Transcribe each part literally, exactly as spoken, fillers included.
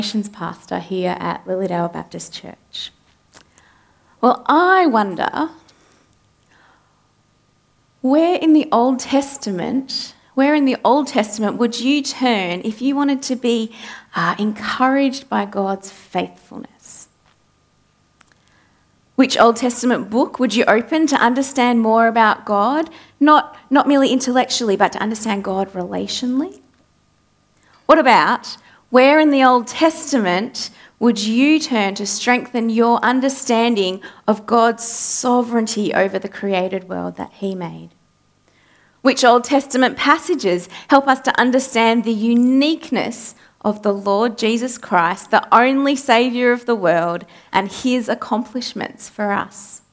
Pastor here at Lilydale Baptist Church. Well, I wonder where in the Old Testament, where in the Old Testament would you turn if you wanted to be uh, encouraged by God's faithfulness? Which Old Testament book would you open to understand more about God, not, not merely intellectually, but to understand God relationally? What about where in the Old Testament would you turn to strengthen your understanding of God's sovereignty over the created world that he made? Which Old Testament passages help us to understand the uniqueness of the Lord Jesus Christ, the only Saviour of the world, and his accomplishments for us?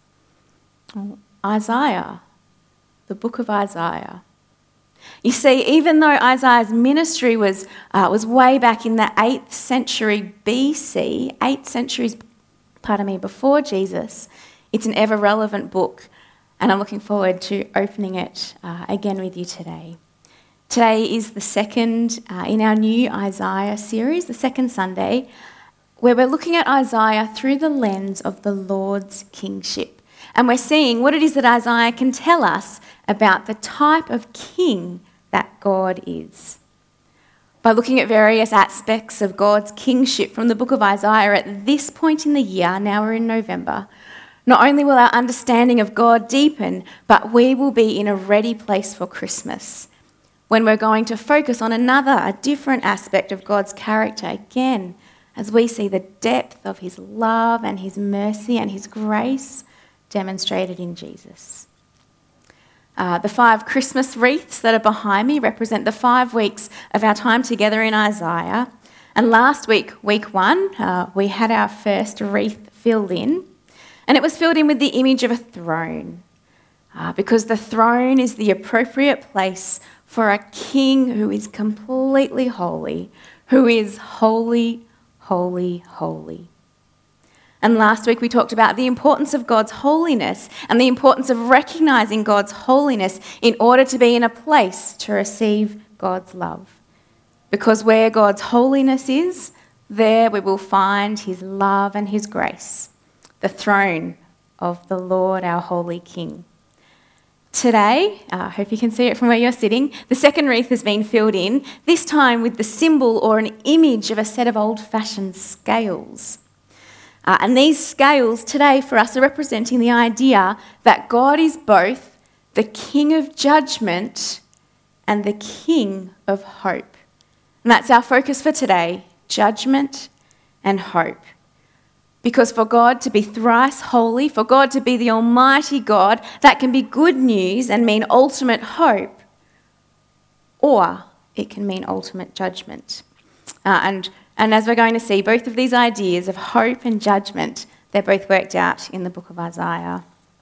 Isaiah, the book of Isaiah. You see, even though Isaiah's ministry was, uh, was way back in the eighth century B C, eight centuries, pardon me, before Jesus, it's an ever-relevant book, and I'm looking forward to opening it uh, again with you today. Today is the second uh, in our new Isaiah series, the second Sunday, where we're looking at Isaiah through the lens of the Lord's kingship. And we're seeing what it is that Isaiah can tell us about the type of king that God is. By looking at various aspects of God's kingship from the book of Isaiah at this point in the year, now we're in November, not only will our understanding of God deepen, but we will be in a ready place for Christmas, when we're going to focus on another, a different aspect of God's character again, as we see the depth of his love and his mercy and his grace demonstrated in Jesus. Uh, the five Christmas wreaths that are behind me represent the five weeks of our time together in Isaiah. And last week, week one, uh, we had our first wreath filled in. And it was filled in with the image of a throne, uh, because the throne is the appropriate place for a king who is completely holy, who is holy, holy, holy. And last week we talked about the importance of God's holiness and the importance of recognising God's holiness in order to be in a place to receive God's love. Because where God's holiness is, there we will find his love and his grace, the throne of the Lord, our holy King. Today, I uh, hope you can see it from where you're sitting, the second wreath has been filled in, this time with the symbol or an image of a set of old-fashioned scales. Uh, and these scales today for us are representing the idea that God is both the King of judgment and the King of hope. And that's our focus for today, judgment and hope. Because for God to be thrice holy, for God to be the Almighty God, that can be good news and mean ultimate hope, or it can mean ultimate judgment. Uh, and And as we're going to see, both of these ideas of hope and judgment, they're both worked out in the book of Isaiah.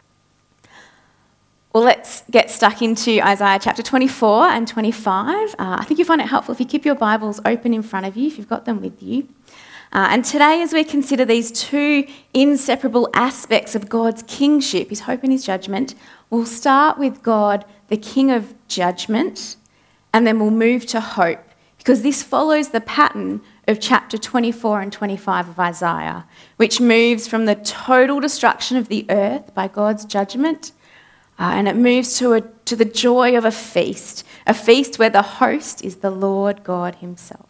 Well, let's get stuck into Isaiah chapter twenty-four and twenty-five. Uh, I think you'll find it helpful if you keep your Bibles open in front of you, if you've got them with you. Uh, and today, as we consider these two inseparable aspects of God's kingship, his hope and his judgment, we'll start with God, the King of judgment, and then we'll move to hope, because this follows the pattern of chapter twenty-four and twenty-five of Isaiah, which moves from the total destruction of the earth by God's judgment, uh, and it moves to, a, to the joy of a feast, a feast where the host is the Lord God himself.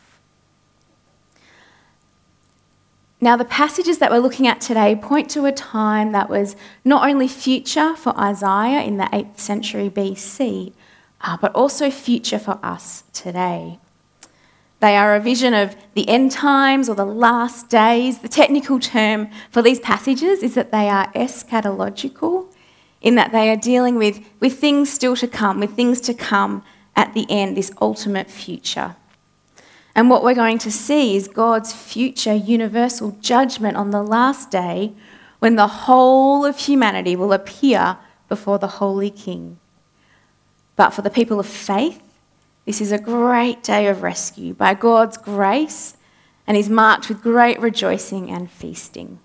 Now, the passages that we're looking at today point to a time that was not only future for Isaiah in the eighth century B C, uh, but also future for us today. They are a vision of the end times or the last days. The technical term for these passages is that they are eschatological, in that they are dealing with, with things still to come, with things to come at the end, this ultimate future. And what we're going to see is God's future universal judgment on the last day, when the whole of humanity will appear before the Holy King. But for the people of faith, this is a great day of rescue by God's grace, and is marked with great rejoicing and feasting.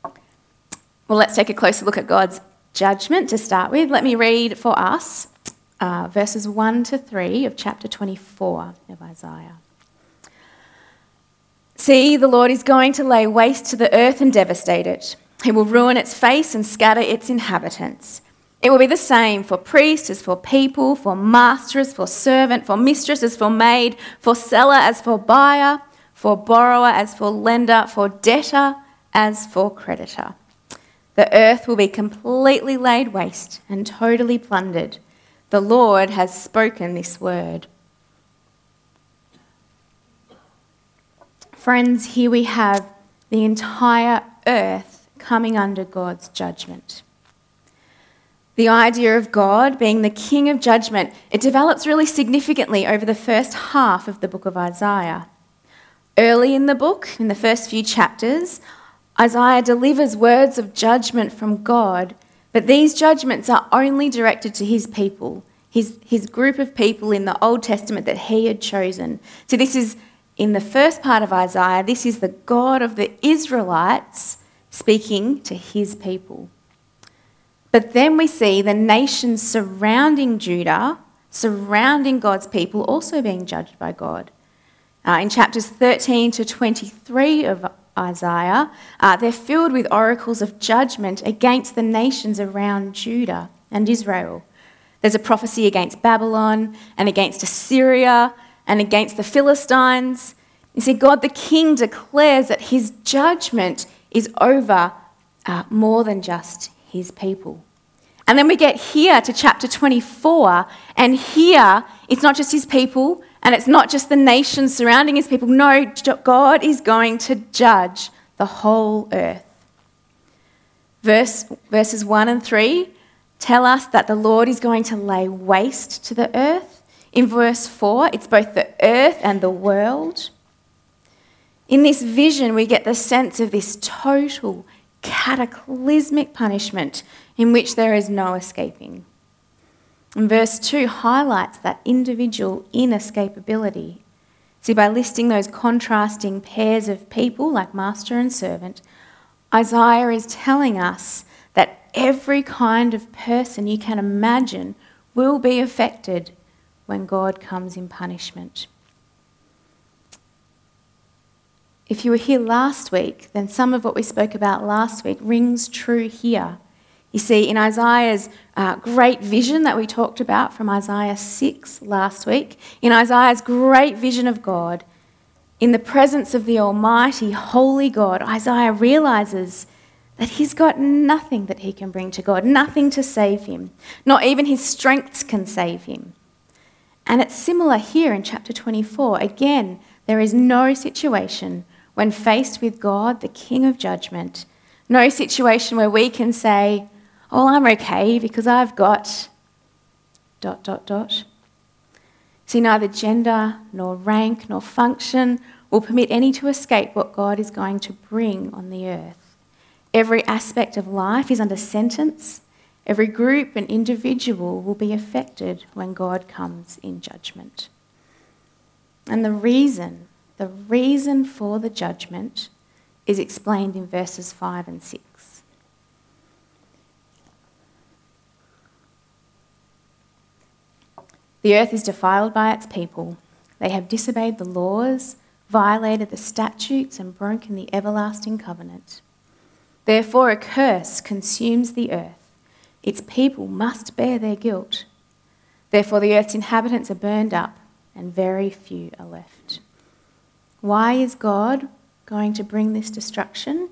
Well, let's take a closer look at God's judgment to start with. Let me read for us uh, verses one to three of chapter twenty-four of Isaiah. See, the Lord is going to lay waste to the earth and devastate it. He will ruin its face and scatter its inhabitants. It will be the same for priest as for people, for master as for servant, for mistress as for maid, for seller as for buyer, for borrower as for lender, for debtor as for creditor. The earth will be completely laid waste and totally plundered. The Lord has spoken this word. Friends, here we have the entire earth coming under God's judgment. The idea of God being the king of judgment, it develops really significantly over the first half of the book of Isaiah. Early in the book, in the first few chapters, Isaiah delivers words of judgment from God, but these judgments are only directed to his people, his, his group of people in the Old Testament that he had chosen. So this is, in the first part of Isaiah, this is the God of the Israelites speaking to his people. But then we see the nations surrounding Judah, surrounding God's people, also being judged by God. Uh, in chapters thirteen to twenty-three of Isaiah, uh, they're filled with oracles of judgment against the nations around Judah and Israel. There's a prophecy against Babylon and against Assyria and against the Philistines. You see, God the King declares that his judgment is over uh, more than just his people. And then we get here to chapter twenty-four, and here it's not just his people and it's not just the nations surrounding his people. No, God is going to judge the whole earth. Verse, verses one and three tell us that the Lord is going to lay waste to the earth. In verse four, it's both the earth and the world. In this vision, we get the sense of this total cataclysmic punishment in which there is no escaping. And verse two highlights that individual inescapability. See, by listing those contrasting pairs of people like master and servant, Isaiah is telling us that every kind of person you can imagine will be affected when God comes in punishment. If you were here last week, then some of what we spoke about last week rings true here. You see, in Isaiah's uh, great vision that we talked about from Isaiah six last week, in Isaiah's great vision of God, in the presence of the Almighty, holy God, Isaiah realises that he's got nothing that he can bring to God, nothing to save him. Not even his strengths can save him. And it's similar here in chapter twenty-four. Again, there is no situation when faced with God, the King of judgment, no situation where we can say, oh, I'm okay because I've got dot, dot, dot. See, neither gender nor rank nor function will permit any to escape what God is going to bring on the earth. Every aspect of life is under sentence. Every group and individual will be affected when God comes in judgment. And the reason, the reason for the judgment is explained in verses five and six. The earth is defiled by its people. They have disobeyed the laws, violated the statutes, and broken the everlasting covenant. Therefore a curse consumes the earth. Its people must bear their guilt. Therefore the earth's inhabitants are burned up, and very few are left. Why is God going to bring this destruction?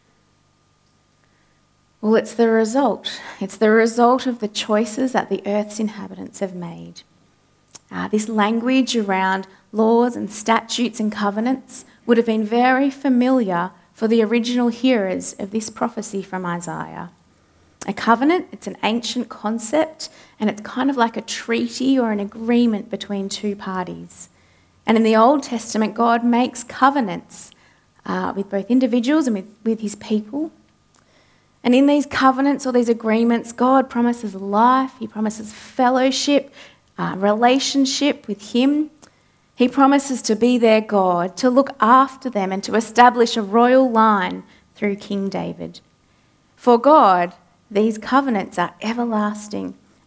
Well, it's the result. It's the result of the choices that the earth's inhabitants have made. Uh, this language around laws and statutes and covenants would have been very familiar for the original hearers of this prophecy from Isaiah. A covenant, it's an ancient concept, and it's kind of like a treaty or an agreement between two parties. And in the Old Testament, God makes covenants uh, with both individuals and with, with his people. And in these covenants or these agreements, God promises life, he promises fellowship, uh, relationship with him. He promises to be their God, to look after them and to establish a royal line through King David. For God, these covenants are everlasting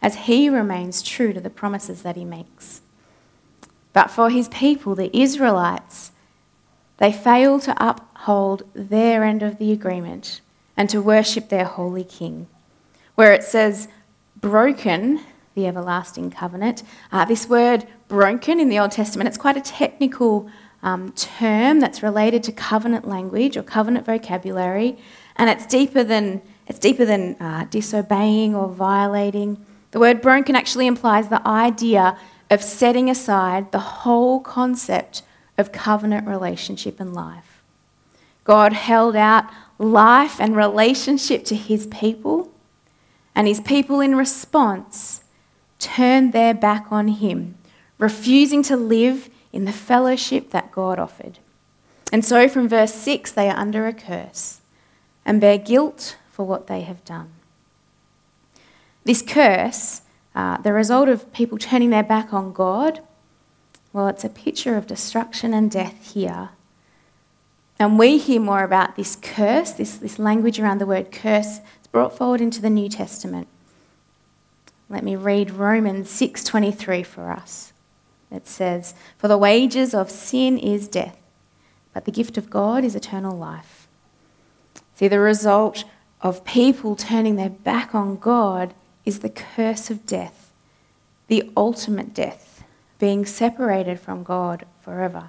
as he remains true to the promises that he makes. But for his people, the Israelites, they fail to uphold their end of the agreement and to worship their holy king. Where it says broken, the everlasting covenant, uh, this word broken in the Old Testament, it's quite a technical um, term that's related to covenant language or covenant vocabulary, and it's deeper than, it's deeper than uh, disobeying or violating. The word broken actually implies the idea of setting aside the whole concept of covenant relationship and life. God held out life and relationship to his people, and his people in response turned their back on him, refusing to live in the fellowship that God offered. And so from verse six, they are under a curse and bear guilt for what they have done. This curse, uh, the result of people turning their back on God, well, it's a picture of destruction and death here. And we hear more about this curse, this, this language around the word curse. It's brought forward into the New Testament. Let me read Romans six twenty-three for us. It says, "For the wages of sin is death, but the gift of God is eternal life." See, the result of people turning their back on God is the curse of death, the ultimate death, being separated from God forever.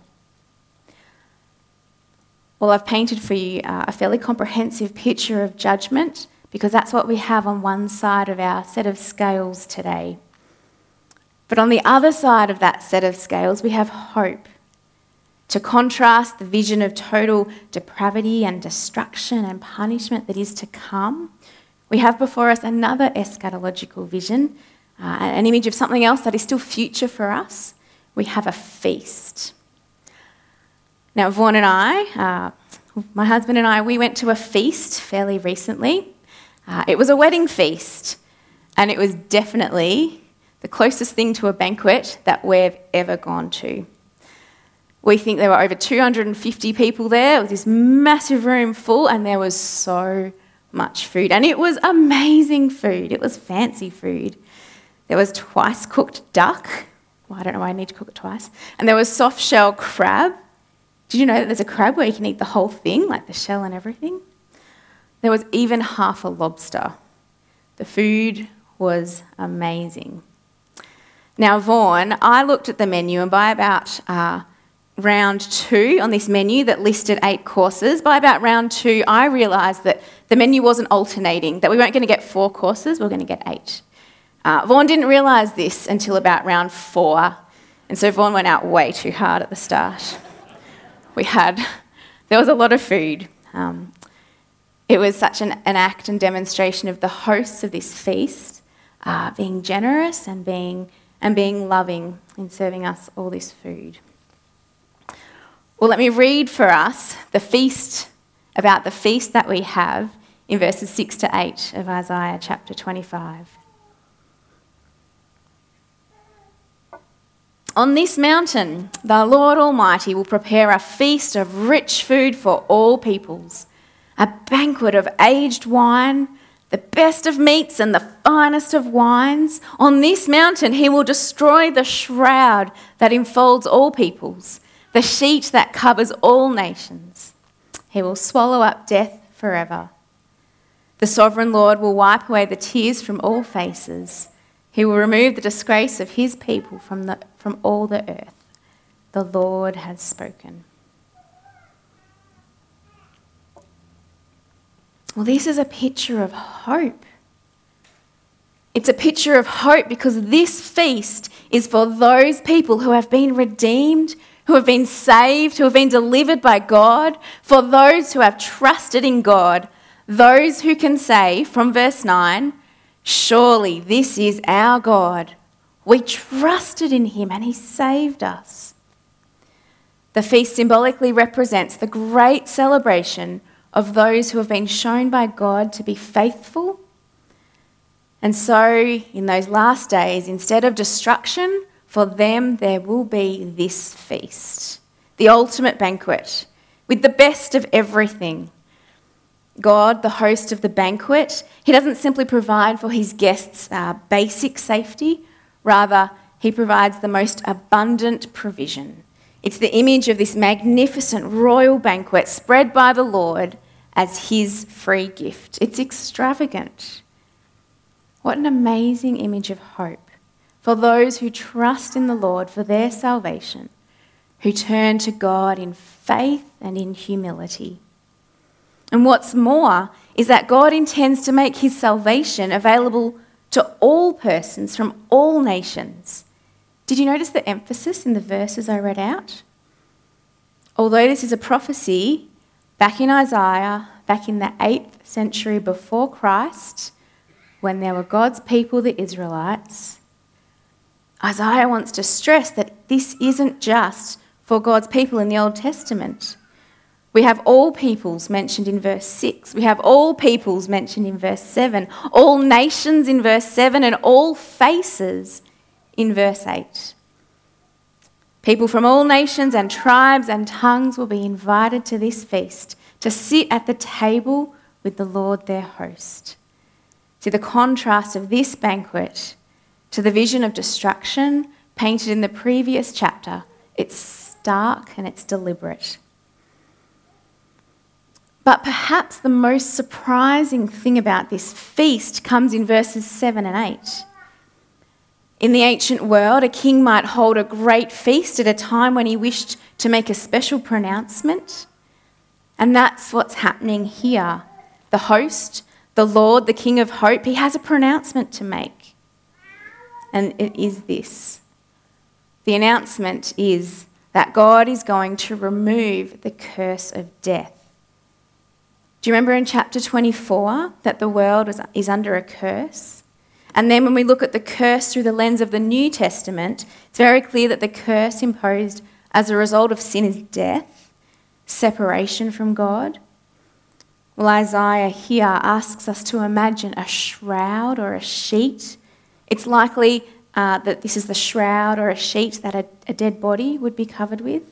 Well, I've painted for you uh, a fairly comprehensive picture of judgment because that's what we have on one side of our set of scales today. But on the other side of that set of scales, we have hope. To contrast the vision of total depravity and destruction and punishment that is to come, we have before us another eschatological vision, uh, an image of something else that is still future for us. We have a feast. Now, Vaughan and I, uh, my husband and I, we went to a feast fairly recently. Uh, it was a wedding feast, and it was definitely the closest thing to a banquet that we've ever gone to. We think there were over two hundred fifty people there. It was this massive room full, and there was so much food. And it was amazing food. It was fancy food. There was twice cooked duck. Well, I don't know why I need to cook it twice. And there was soft shell crab. Did you know that there's a crab where you can eat the whole thing, like the shell and everything? There was even half a lobster. The food was amazing. Now, Vaughan, I looked at the menu, and by about uh, round two on this menu that listed eight courses, by about round two, I realised that the menu wasn't alternating, that we weren't going to get four courses, we were going to get eight. Uh, Vaughan didn't realise this until about round four, and so Vaughan went out way too hard at the start. We had, there was a lot of food. Um, it was such an, an act and demonstration of the hosts of this feast uh, being generous and being and being loving in serving us all this food. Well, let me read for us the feast, about the feast that we have in verses six to eight of Isaiah chapter twenty-five. On this mountain, the Lord Almighty will prepare a feast of rich food for all peoples, a banquet of aged wine, the best of meats and the finest of wines. On this mountain he will destroy the shroud that enfolds all peoples, the sheet that covers all nations. He will swallow up death forever. The sovereign Lord will wipe away the tears from all faces. He will remove the disgrace of his people from the from all the earth. The Lord has spoken. Well, this is a picture of hope. It's a picture of hope because this feast is for those people who have been redeemed, who have been saved, who have been delivered by God, for those who have trusted in God, those who can say, from verse nine, "Surely this is our God. We trusted in him and he saved us." The feast symbolically represents the great celebration of those who have been shown by God to be faithful. And so, in those last days, instead of destruction, for them there will be this feast, the ultimate banquet, with the best of everything. God, the host of the banquet, he doesn't simply provide for his guests' uh, basic safety, rather, he provides the most abundant provision. It's the image of this magnificent royal banquet spread by the Lord as his free gift. It's extravagant. What an amazing image of hope for those who trust in the Lord for their salvation, who turn to God in faith and in humility. And what's more is that God intends to make his salvation available to all persons from all nations. Did you notice the emphasis in the verses I read out? Although this is a prophecy back in Isaiah, back in the eighth century before Christ, when there were God's people, the Israelites, Isaiah wants to stress that this isn't just for God's people in the Old Testament. We have all peoples mentioned in verse six. We have all peoples mentioned in verse seven. All nations in verse seven and all faces in verse eight. People from all nations and tribes and tongues will be invited to this feast to sit at the table with the Lord their host. See the contrast of this banquet to the vision of destruction painted in the previous chapter. It's stark and it's deliberate. But perhaps the most surprising thing about this feast comes in verses seven and eight. In the ancient world, a king might hold a great feast at a time when he wished to make a special pronouncement. And that's what's happening here. The host, the Lord, the King of Hope, he has a pronouncement to make. And it is this. The announcement is that God is going to remove the curse of death. Do you remember in chapter twenty-four that the world is, is under a curse? And then when we look at the curse through the lens of the New Testament, it's very clear that the curse imposed as a result of sin is death, separation from God. Well, Isaiah here asks us to imagine a shroud or a sheet. It's likely uh, that this is the shroud or a sheet that a, a dead body would be covered with.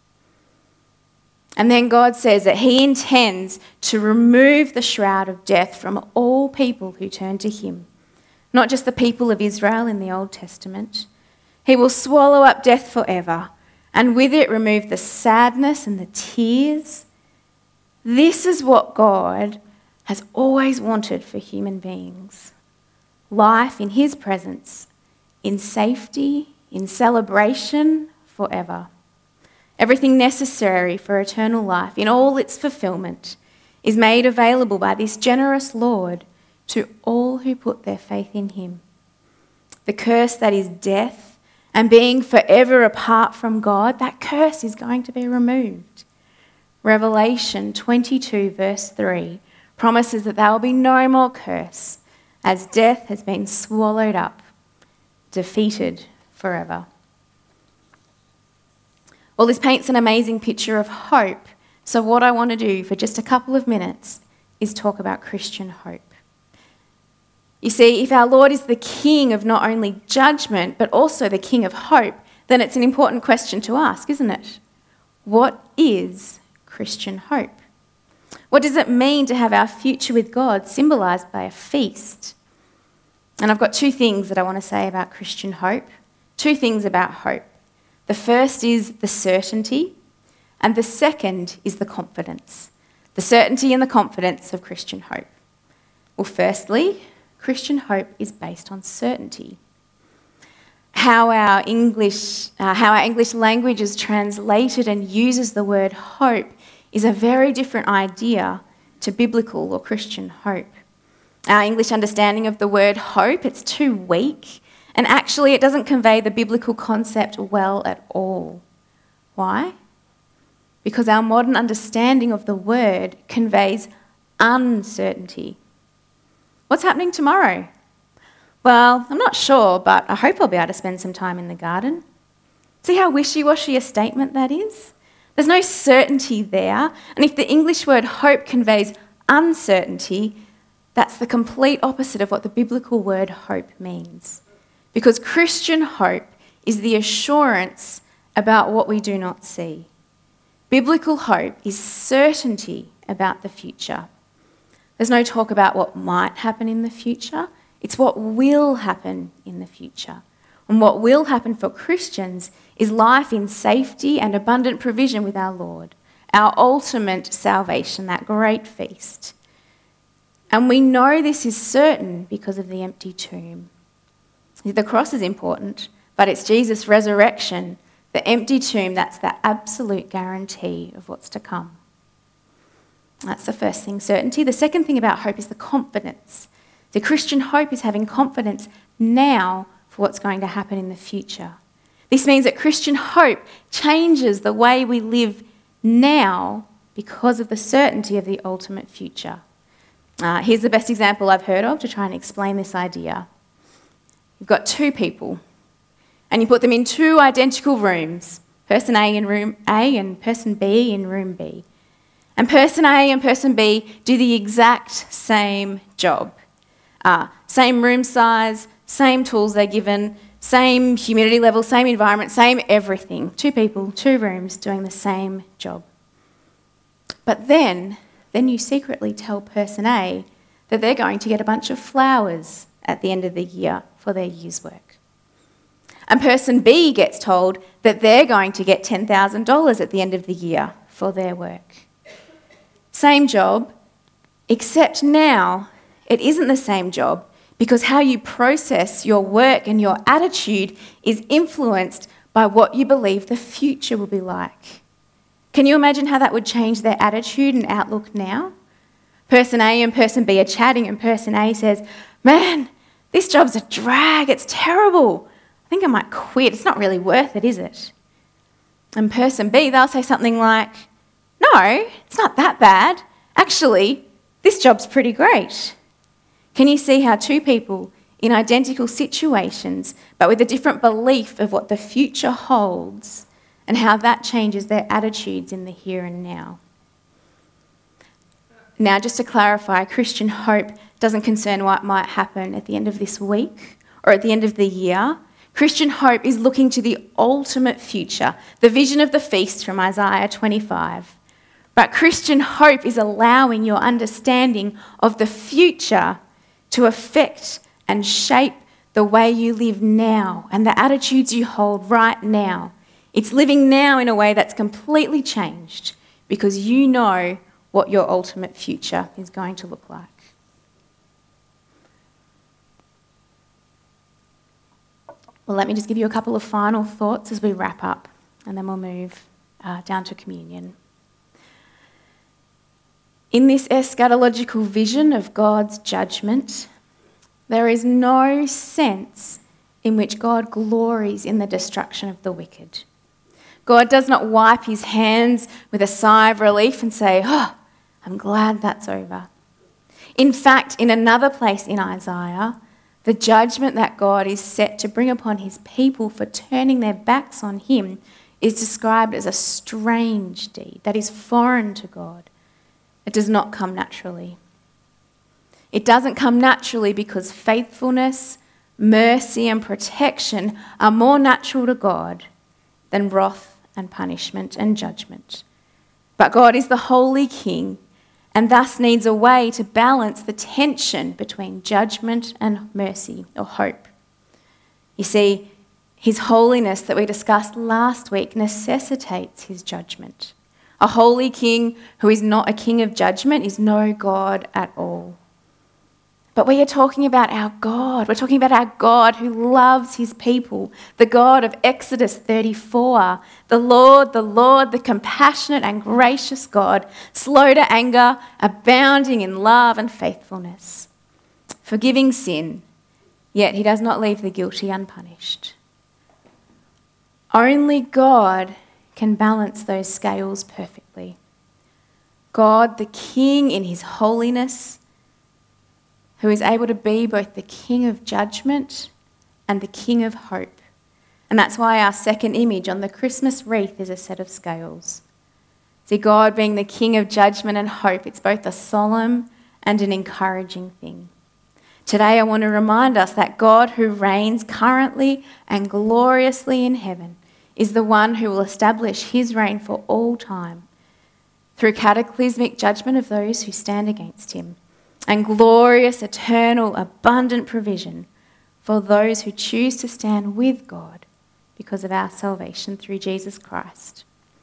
And then God says that he intends to remove the shroud of death from all people who turn to him, not just the people of Israel in the Old Testament. He will swallow up death forever, and with it remove the sadness and the tears. This is what God has always wanted for human beings. Life in his presence, in safety, in celebration, forever. Everything necessary for eternal life, in all its fulfillment, is made available by this generous Lord to all who put their faith in him. The curse that is death and being forever apart from God, that curse is going to be removed. Revelation twenty-two verse three promises that there will be no more curse as death has been swallowed up, defeated forever. Well, this paints an amazing picture of hope. So what I want to do for just a couple of minutes is talk about Christian hope. You see, if our Lord is the King of not only judgment, but also the King of hope, then it's an important question to ask, isn't it? What is Christian hope? What does it mean to have our future with God symbolised by a feast? And I've got two things that I want to say about Christian hope. Two things about hope. The first is the certainty, and the second is the confidence. The certainty and the confidence of Christian hope. Well, firstly, Christian hope is based on certainty. How our English, uh, how our English language is translated and uses the word hope is a very different idea to biblical or Christian hope. Our English understanding of the word hope, it's too weak. And actually, it doesn't convey the biblical concept well at all. Why? Because our modern understanding of the word conveys uncertainty. What's happening tomorrow? Well, I'm not sure, but I hope I'll be able to spend some time in the garden. See how wishy-washy a statement that is? There's no certainty there. And if the English word hope conveys uncertainty, that's the complete opposite of what the biblical word hope means. Because Christian hope is the assurance about what we do not see. Biblical hope is certainty about the future. There's no talk about what might happen in the future. It's what will happen in the future. And what will happen for Christians is life in safety and abundant provision with our Lord, our ultimate salvation, that great feast. And we know this is certain because of the empty tomb. The cross is important, but it's Jesus' resurrection, the empty tomb, that's the absolute guarantee of what's to come. That's the first thing, certainty. The second thing about hope is the confidence. The Christian hope is having confidence now for what's going to happen in the future. This means that Christian hope changes the way we live now because of the certainty of the ultimate future. Uh, here's the best example I've heard of to try and explain this idea. You've got two people, and you put them in two identical rooms, person A in room A and person B in room B. And person A and person B do the exact same job. Uh, same room size, same tools they're given, same humidity level, same environment, same everything. Two people, two rooms doing the same job. But then, then you secretly tell person A that they're going to get a bunch of flowers at the end of the year for their year's work. And person B gets told that they're going to get ten thousand dollars at the end of the year for their work. Same job, except now it isn't the same job because how you process your work and your attitude is influenced by what you believe the future will be like. Can you imagine how that would change their attitude and outlook now? Person A and person B are chatting and person A says, "Man, this job's a drag, it's terrible. I think I might quit, it's not really worth it, is it?" And person B, they'll say something like, "No, it's not that bad. Actually, this job's pretty great." Can you see how two people in identical situations, but with a different belief of what the future holds, and how that changes their attitudes in the here and now? Now, just to clarify, Christian hope doesn't concern what might happen at the end of this week or at the end of the year. Christian hope is looking to the ultimate future, the vision of the feast from Isaiah twenty-five. But Christian hope is allowing your understanding of the future to affect and shape the way you live now and the attitudes you hold right now. It's living now in a way that's completely changed because you know what your ultimate future is going to look like. Well, let me just give you a couple of final thoughts as we wrap up, and then we'll move uh, down to communion. In this eschatological vision of God's judgment, there is no sense in which God glories in the destruction of the wicked. God does not wipe his hands with a sigh of relief and say, "Oh, I'm glad that's over." In fact, in another place in Isaiah, the judgment that God is set to bring upon his people for turning their backs on him is described as a strange deed that is foreign to God. It does not come naturally. It doesn't come naturally because faithfulness, mercy, and protection are more natural to God than wrath and punishment and judgment. But God is the holy King and thus needs a way to balance the tension between judgment and mercy or hope. You see, his holiness that we discussed last week necessitates his judgment. A holy king who is not a king of judgment is no God at all. But we are talking about our God. We're talking about our God who loves his people, the God of Exodus thirty-four, the Lord, the Lord, the compassionate and gracious God, slow to anger, abounding in love and faithfulness, forgiving sin, yet he does not leave the guilty unpunished. Only God can balance those scales perfectly. God, the King in his holiness, who is able to be both the King of judgment and the King of hope. And that's why our second image on the Christmas wreath is a set of scales. See, God being the King of judgment and hope, it's both a solemn and an encouraging thing. Today I want to remind us that God who reigns currently and gloriously in heaven is the one who will establish his reign for all time through cataclysmic judgment of those who stand against him, and glorious, eternal, abundant provision for those who choose to stand with God because of our salvation through Jesus Christ.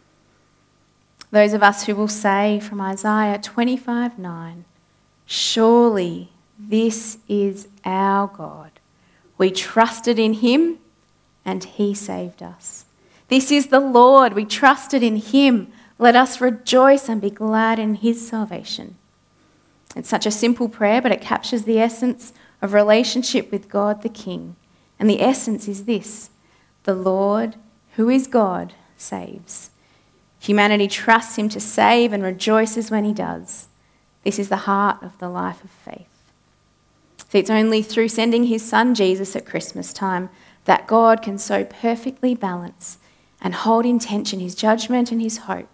Those of us who will say from Isaiah twenty-five nine, surely this is our God. We trusted in him and he saved us. This is the Lord. We trusted in him. Let us rejoice and be glad in his salvation. It's such a simple prayer, but it captures the essence of relationship with God the King. And the essence is this: the Lord, who is God, saves. Humanity trusts him to save and rejoices when he does. This is the heart of the life of faith. See, it's only through sending his son Jesus at Christmas time that God can so perfectly balance and hold in tension his judgment and his hope.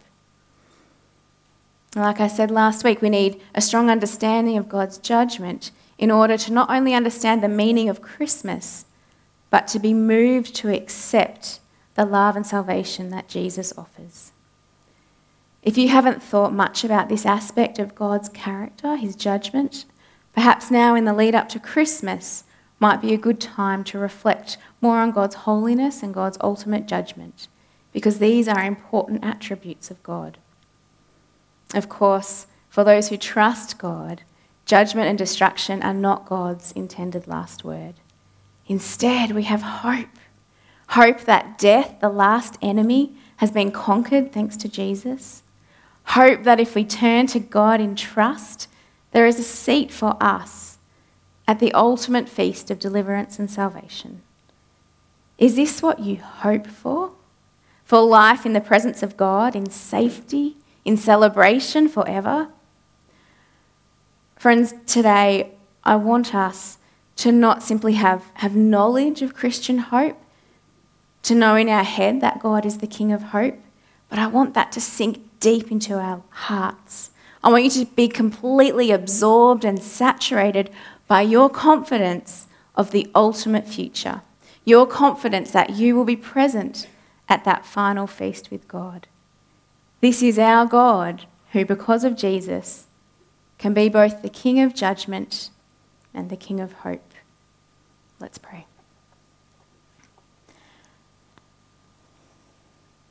Like I said last week, we need a strong understanding of God's judgment in order to not only understand the meaning of Christmas, but to be moved to accept the love and salvation that Jesus offers. If you haven't thought much about this aspect of God's character, his judgment, perhaps now in the lead up to Christmas might be a good time to reflect more on God's holiness and God's ultimate judgment, because these are important attributes of God. Of course, for those who trust God, judgment and destruction are not God's intended last word. Instead, we have hope. Hope that death, the last enemy, has been conquered thanks to Jesus. Hope that if we turn to God in trust, there is a seat for us at the ultimate feast of deliverance and salvation. Is this what you hope for? For life in the presence of God, in safety, in celebration forever? Friends, today I want us to not simply have, have knowledge of Christian hope, to know in our head that God is the King of hope, but I want that to sink deep into our hearts. I want you to be completely absorbed and saturated by your confidence of the ultimate future, your confidence that you will be present at that final feast with God. This is our God who, because of Jesus, can be both the King of judgment and the King of hope. Let's pray.